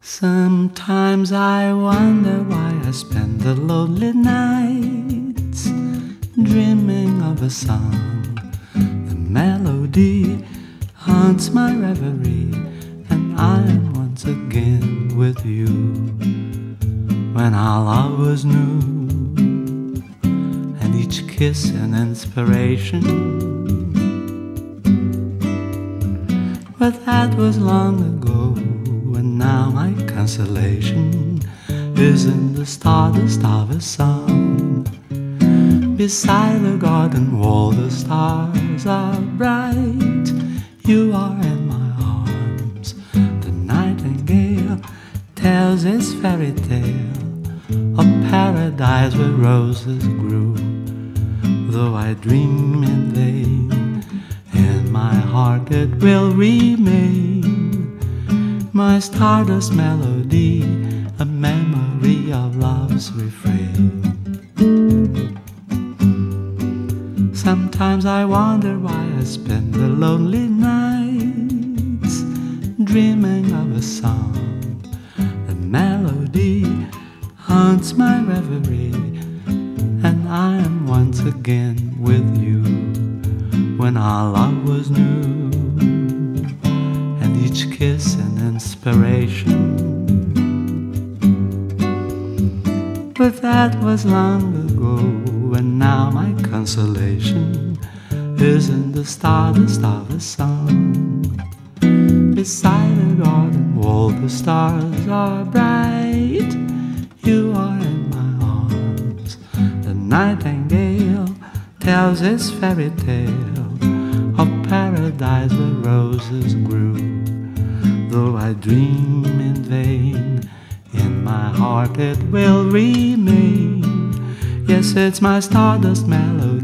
Sometimes I wonder why I spend the lonely nights dreaming of a song. The melody haunts my reverie, and I am once again with you. When our love was new, and each kiss an inspiration. But that was long ago, and now my consolation is in the stardust of a song. Beside the garden wall the stars are bright. You are in my arms. The nightingale tells its fairy tale of paradise where roses grew. Though I dream in vain, in my heart it will remain, my stardust melody, a memory of love's refrain. Sometimes I wonder why I spend the lonely nights dreaming of a song. The melody haunts my reverie, and I am once again with you. When our love was new, and each kiss an inspiration. But that was long ago, and now my consolation is in the stardust of a song. Beside the garden wall the stars are bright. You are in my arms. The nightingale tells its fairy tale of paradise where roses grew. Though I dream in vain, in my heart it will remain. Yes, it's my stardust melody,